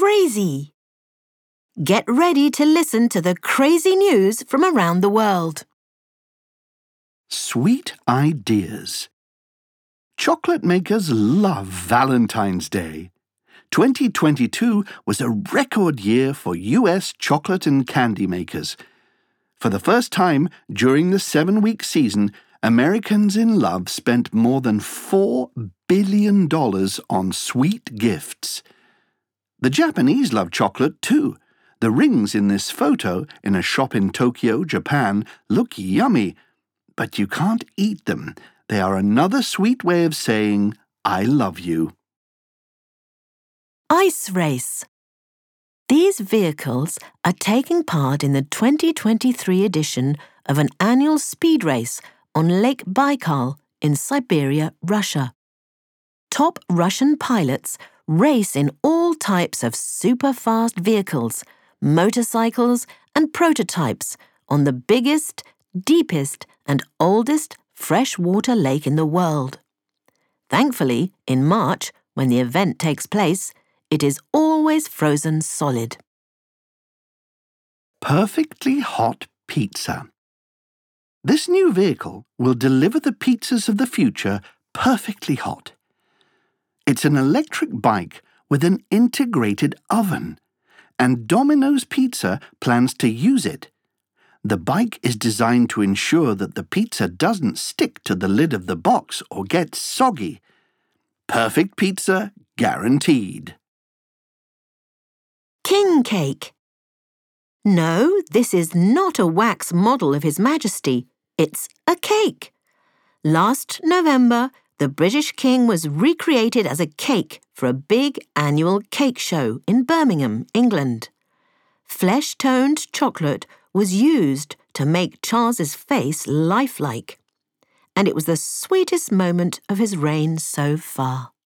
crazy. Get ready to listen to the crazy news from around the world. Sweet ideas. Chocolate makers love Valentine's Day. 2022 was a record year for US chocolate and candy makers. For the first time during the 7-week season, Americans in love spent more than $4 billion on sweet gifts. The Japanese love chocolate too. The rings in this photo in a shop in Tokyo, Japan, look yummy, but you can't eat them. They are another sweet way of saying, I love you. Ice race. These vehicles are taking part in the 2023 edition of an annual speed race on Lake Baikal in Siberia, Russia. Top Russian pilots race in all types of super-fast vehicles, motorcycles and prototypes on the biggest, deepest and oldest freshwater lake in the world. Thankfully, in March, when the event takes place, it is always frozen solid. Perfectly hot pizza. This new vehicle will deliver the pizzas of the future perfectly hot. It's an electric bike with an integrated oven, and Domino's Pizza plans to use it. The bike is designed to ensure that the pizza doesn't stick to the lid of the box or get soggy. Perfect pizza guaranteed. King cake. No, this is not a wax model of His Majesty. It's a cake. Last November, the British King was recreated as a cake for a big annual cake show in Birmingham, England. Flesh-toned chocolate was used to make Charles's face lifelike, and it was the sweetest moment of his reign so far.